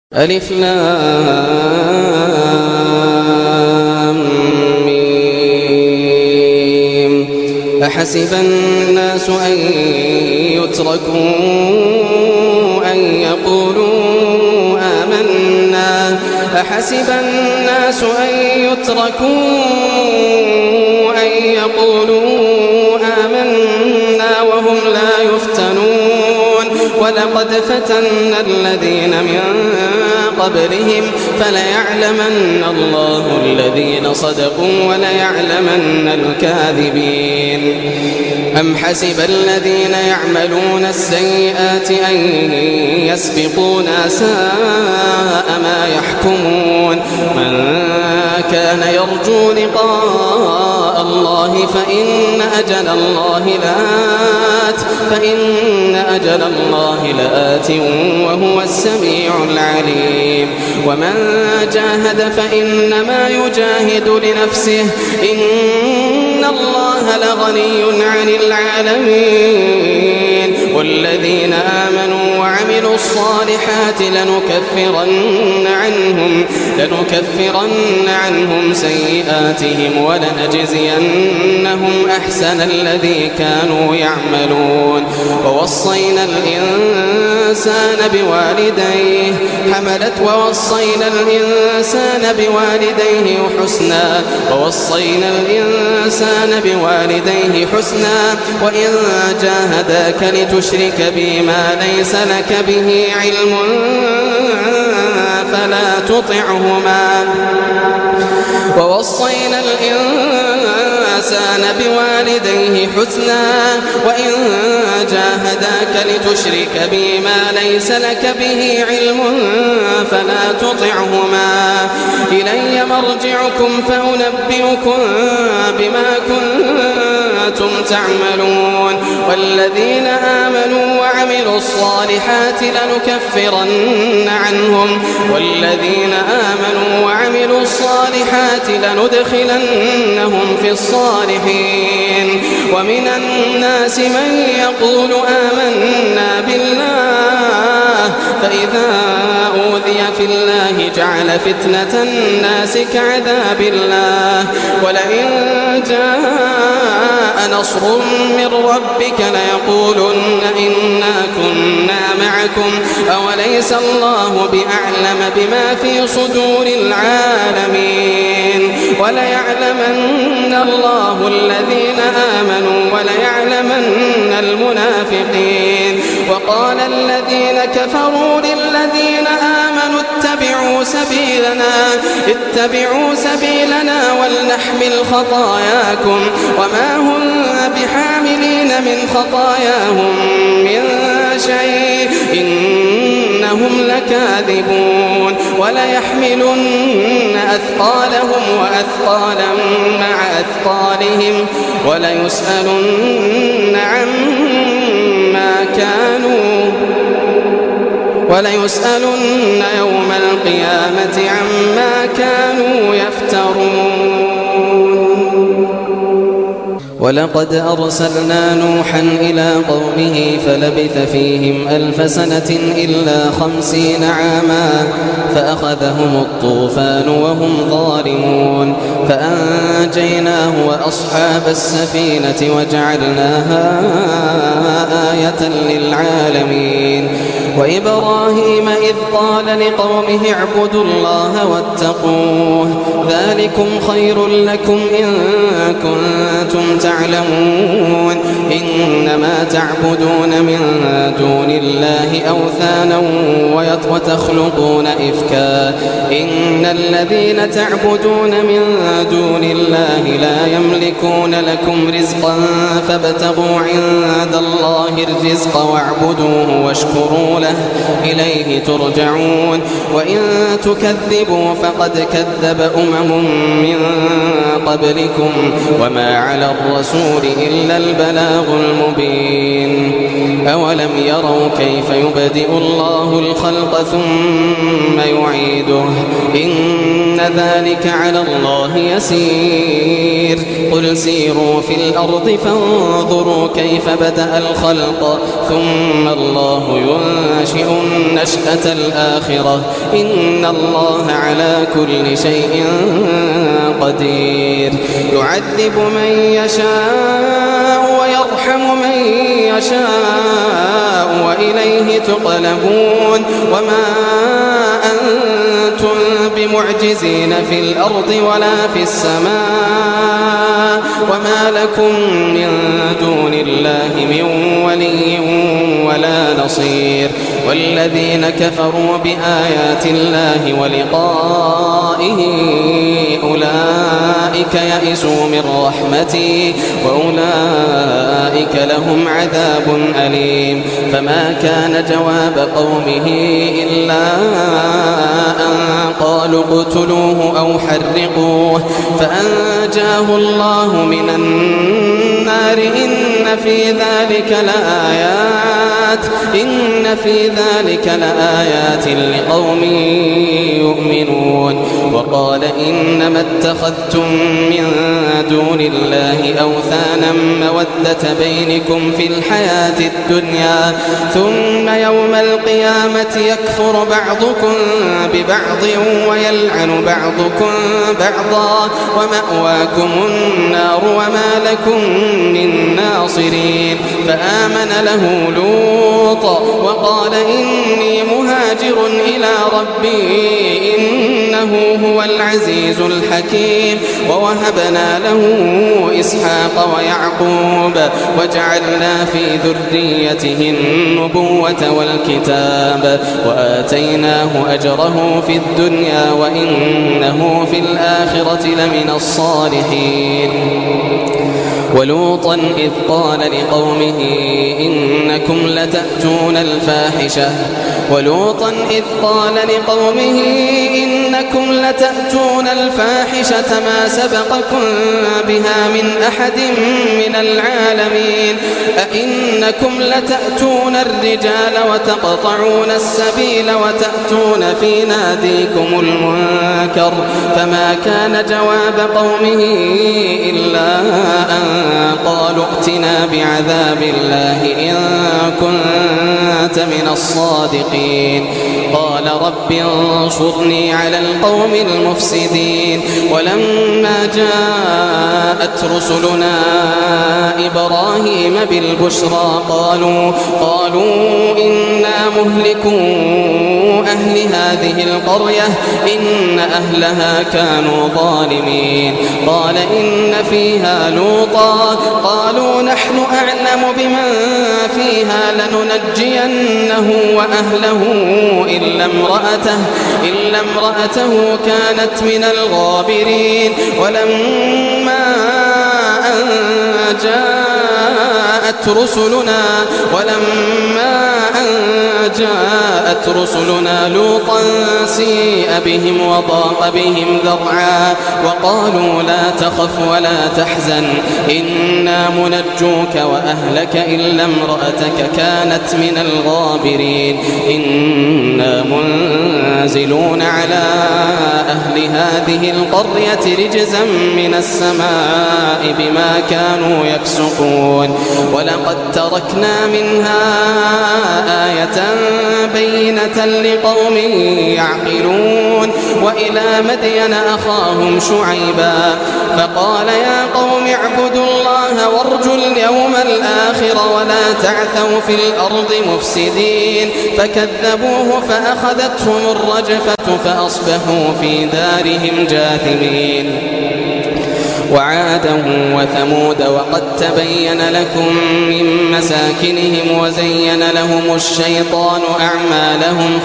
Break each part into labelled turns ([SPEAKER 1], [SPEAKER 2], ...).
[SPEAKER 1] ألف لام ميم. أحسب الناس أن يتركوا أن يقولوا آمنا أحسب الناس أن يتركوا أن يقولوا آمنا وهم لا يفتنون ولقد فتنا الذين من قبلهم فليعلمن الله الذين صدقوا وليعلمن الكاذبين. أم حسب الذين يعملون السيئات أن يسبقونا ساء ما يحكمون. من كان يرجو لقاء الله فإن أجل الله لآت وهو السميع العليم. ومن جاهد فإنما يجاهد لنفسه إن الله لغني عن العالمين. والذين آمنوا وعملوا الصالحات لنكفرن عنهم سيئاتهم ولنجزينهم أحسن الذي كانوا يعملون. ووصينا الإنسان بوالديه حسنا وإن جاهداك لتشرك بي ما ليس لك به علم فلا تطعهما. ووصينا الإنسان بوالديه حسنا وإن جاهداك لتشرك بي ما ليس لك به علم فلا تطعهما. إلي مرجعكم فأنبئكم بما كنتم تعملون. والذين آمنوا وعملوا الصالحات لندخلنهم في الصالحين. ومن الناس من يقول آمنا بالله فإذا أوذي في الله جعل فتنة الناس كعذاب الله. ولئن جاء نصر من ربك ليقولن إنا كنا معكم أوليس الله بأعلم بما في صدور العالمين. وليعلمن الله الذين آمنوا وليعلمن المنافقين. وقال الذين كفروا للذين آمنوا اتبعوا سبيلنا ولنحمل خطاياكم وما هم بحاملين من خطاياهم من شيء إنهم لكاذبون. وليحملن أثقالهم وأثقالا مع أثقالهم وليسألن يوم القيامة عما كانوا يفترون. ولقد أرسلنا نوحا إلى قومه فلبث فيهم 1000 سنة إلا 50 عاما فأخذهم الطوفان وهم ظالمون. فأنجيناه وأصحاب السفينة وجعلناها آية للعالمين. وإبراهيم إذ قال لقومه اعبدوا الله واتقوه ذلكم خير لكم إن كنتم تعلمون. إنما تعبدون من دون الله أوثانا وتخلقون إفكا إن الذين تعبدون من دون الله لا يملكون لكم رزقا فابتغوا عند الله الرزق واعبدوه واشكروا له إليه ترجعون. وإن تكذبوا فقد كذب من قبلكم وما على الرسول إلا البلاغ المبين. أولم يروا كيف يبدئ الله الخلق ثم يعيده إن ذلك على الله يسير قل سيروا في الأرض فانظروا كيف بدأ الخلق ثم الله ينشئ النشأة الآخرة إن الله على كل شيء قدير يعذب من يشاء ويرحم من يشاء وإليه تقلبون وما أنتم بمعجزين في الأرض ولا في السماء وما لكم من دون الله من ولي ولا نصير والذين كفروا بآيات الله ولقائه أولئك يئسوا من رحمتي وأولئك لهم عذاب أليم فما كان جواب قومه إلا أن قالوا اقتلوه أو حرقوه فأنجاه الله من النار إن في ذلك لآيات لقوم يؤمنون وقال إنما اتخذتم من دون الله أوثانا مودة بينكم في الحياة الدنيا ثم يوم القيامة يكفر بعضكم ببعض ويلعن بعضكم بعضا ومأواكم النار وما لكم من ناصرين فآمن له لوط وقال إني مهاجر إلى ربي إنه هو العزيز الحكيم ووهبنا له إسحاق ويعقوب وجعلنا في ذريته النبوة والكتاب وآتيناه أجره في الدنيا وإنه في الآخرة لمن الصالحين ولوطا إذ قال لقومه إنكم لتأتون الفاحشة ما سبقكم بها من أحد من العالمين أئنكم لتأتون الرجال وتقطعون السبيل وتأتون في ناديكم المنكر فما كان جواب قومه إلا أن قالوا ائتنا بعذاب الله إن كنت من الصادقين قال رب انصرني على القوم المفسدين ولما جاءت رسلنا إبراهيم بالبشرى قالوا إنا مهلكو أهل هذه القرية إن أهلها كانوا ظالمين قال إن فيها لوطا قالوا نحن أعلم بمن فيها لننجينه وأهله إلا امرأته كانت من الغابرين ولما أن جاءت رسلنا لوطا سيء بهم وضاق بهم ذرعا وقالوا لا تخف ولا تحزن إنا منجوك وأهلك إلا امرأتك كانت من الغابرين إنا منزلون على أهل هذه القرية رجزا من السماء بما كانوا يفسقون ولقد تركنا منها آية بينة لقوم يعقلون وإلى مدين أخاهم شعيبا فقال يا قوم اعبدوا الله وارجوا اليوم الآخر ولا تعثوا في الأرض مفسدين فكذبوه فأخذتهم الرجفة فأصبحوا في دارهم جاثمين وعادا وثمود وقد تبين لكم من مساكنهم وزين لهم الشيطان أعمالهم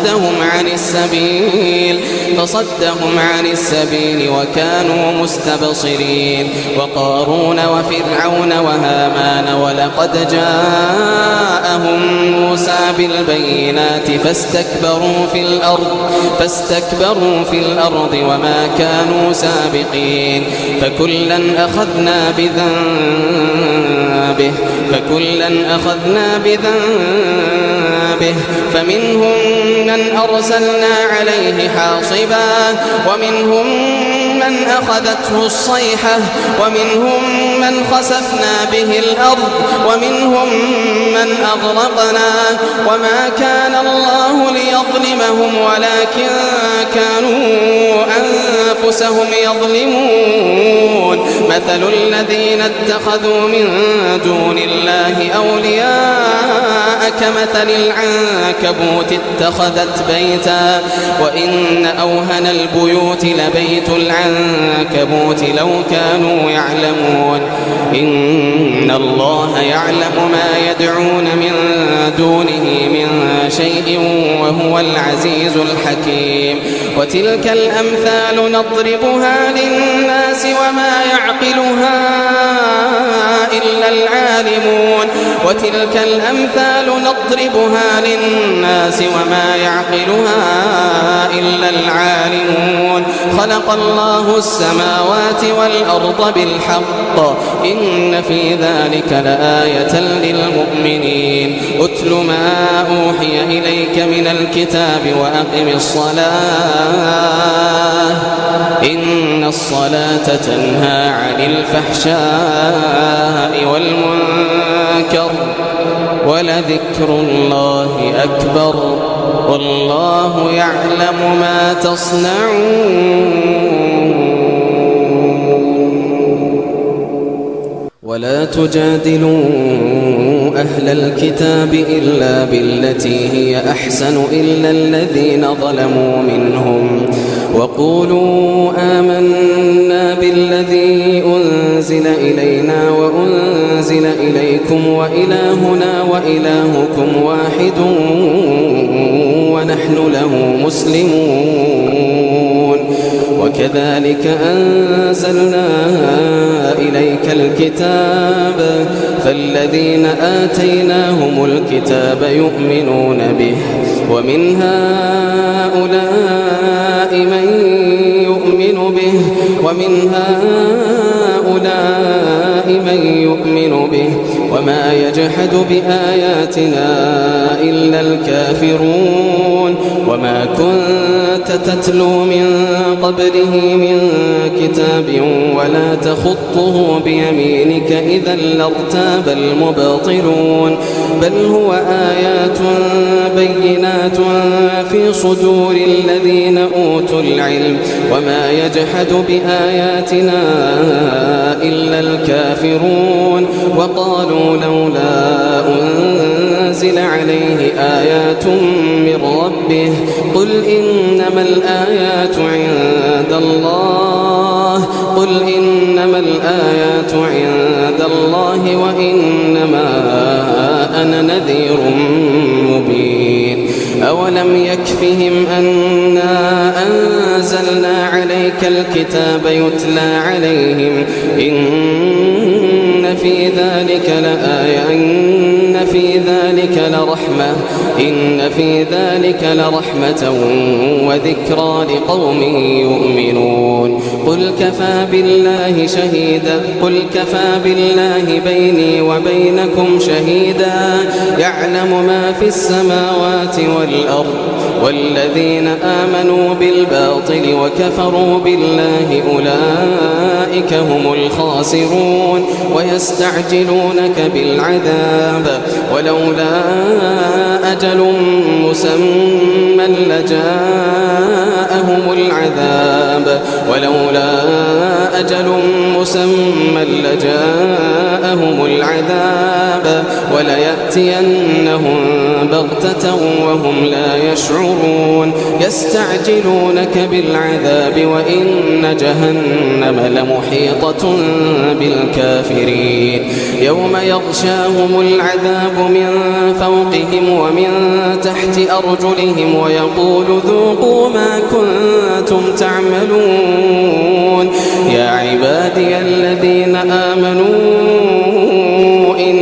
[SPEAKER 1] فصدهم عن السبيل وكانوا مستبصرين وقارون وفرعون وهامان ولقد جاءهم موسى بالبينات فاستكبروا في الأرض وما كانوا سابقين فكلا أخذنا بذنبه فمنهم من أرسلنا عليه حاصبا ومنهم من أخذته الصيحة ومنهم من خسفنا به الأرض ومنهم من أغرقنا وما كان الله ليظلمهم ولكن كانوا أنفسهم يظلمون مثل الذين اتخذوا من دون الله أولياء كمثل العنكبوت اتخذت بيتا وإن أوهن البيوت لبيت العنكبوت لو كانوا يعلمون إن الله يعلم ما يدعون من دونه من شيء وهو العزيز الحكيم وتلك الأمثال نضربها للناس وما يعقلها إلا العالمون خلق الله السماوات والأرض بالحق إن في ذلك لآية للمؤمنين أتل ما أوحي إليك من الكتاب وأقم الصلاة إن الصلاة تنهى عن الفحشاء والمنكر ولذكر الله أكبر والله يعلم ما تصنعون ولا تجادلوا أهل الكتاب إلا بالتي هي أحسن إلا الذين ظلموا منهم وقولوا آمنا بالذي أنزل إلينا وأنزل إليكم وإلهنا وإلهكم واحد ونحن له مسلمون وكذلك أنزلنا إليك الكتاب فالذين آتيناهم الكتاب يؤمنون به ومن هؤلاء من يؤمن به وما يجحد بآياتنا إلا الكافرون وما كنت تتلو من قبله من كتاب ولا تخطه بيمينك إذا لارتاب المبطلون بل هو آيات بينات في صدور الذين أوتوا العلم وما يجحد بآياتنا إلا الكافرون وقالوا لولا أنزل عليه آيات من ربه قل إنما الآيات عند الله وإنما أنا نذير مبين أولم يكفهم أنا أنزلنا عليك الكتاب يتلى عليهم إن في ذلك لآية إن في ذلك لرحمة وذكرى لقوم يؤمنون قل كفى بالله بيني وبينكم شهيدا يعلم ما في السماوات والأرض والذين آمنوا بالباطل وكفروا بالله أولئك هم الخاسرون ويستعجلونك بالعذاب ولولا أجل مسمى لجاءهم العذاب وليأتينهم بغتة وهم لا يشعرون يستعجلونك بالعذاب وإن جهنم لمحيطة بالكافرين يوم يغشاهم العذاب من فوقهم ومن تحت أرجلهم ويقول ذوقوا ما كنتم تعملون يا عبادي الذين آمنوا إن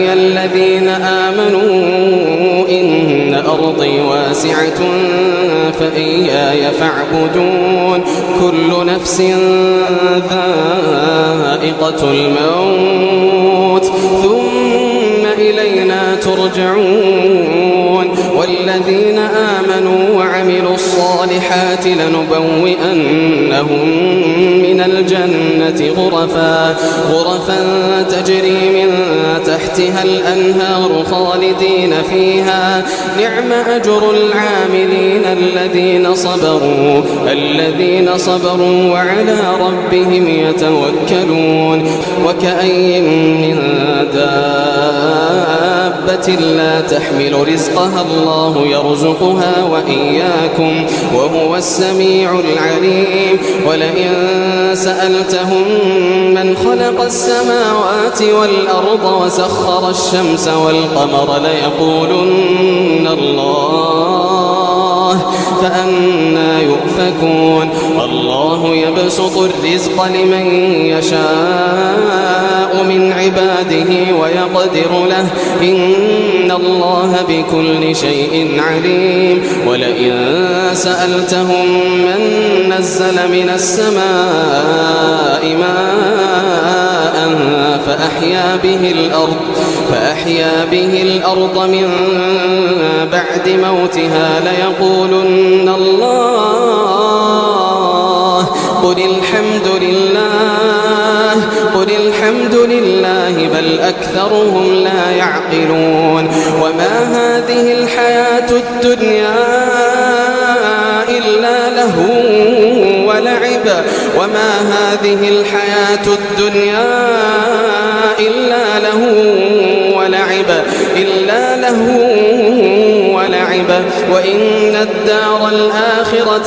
[SPEAKER 1] أرضي واسعة فإياي فاعبدون كل نفس ذائقة الموت ثم إلينا ترجعون والذين آمنوا وعملوا الصالحات لنبوئنهم من الجنة غرفا تجري من تحتها الأنهار خالدين فيها نعم أجر العاملين الذين صبروا وعلى ربهم يتوكلون وكأي من دابة لا تحمل رزقها الله يرزقها وإياكم وهو السميع العليم ولئن سألتهم من خلق السماوات والأرض وسخر الشمس والقمر ليقولن الله فأنى يؤفكون الله يبسط الرزق لمن يشاء من عباده ويقدر له إن الله بكل شيء عليم ولئن سألتهم من نزل من السماء ماء فأحيا به الأرض من بعد موتها ليقولن الله قل الحمد لله بل أكثرهم لا يعقلون وما هذه الحياة الدنيا إلا لهو ولعب وإن الدار الآخرة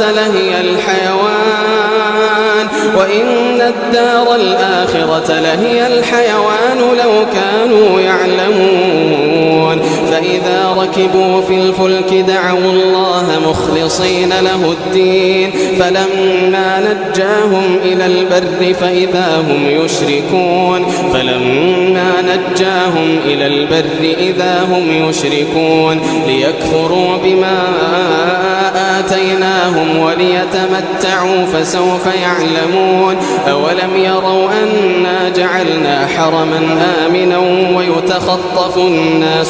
[SPEAKER 1] لهي الحيوان لو كانوا يعلمون فإذا ركبوا في الفلك دعوا الله مخلصين له الدين فلما نجاهم إلى البر إذا هم يشركون ليكفروا بما آتيناهم وليتمتعوا فسوف يعلمون أولم يروا أنا جعلنا حرما آمنا ويتخطف الناس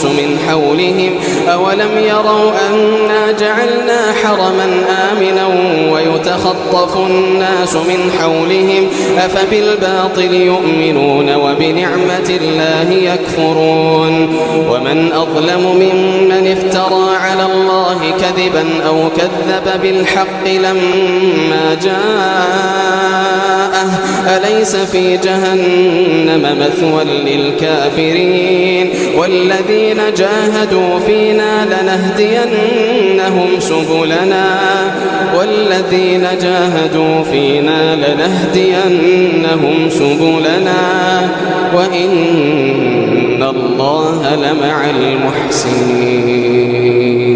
[SPEAKER 1] من حولهم أفبالباطل يؤمنون وبنعمة الله يكفرون ومن أظلم ممن افترى على الله كذبا أو كذب بالحق لما جاءه أليس في جهنم مثوى للكافرين والذين جاهدوا فينا لنهدينهم سبلنا وإن الله لمع المحسنين.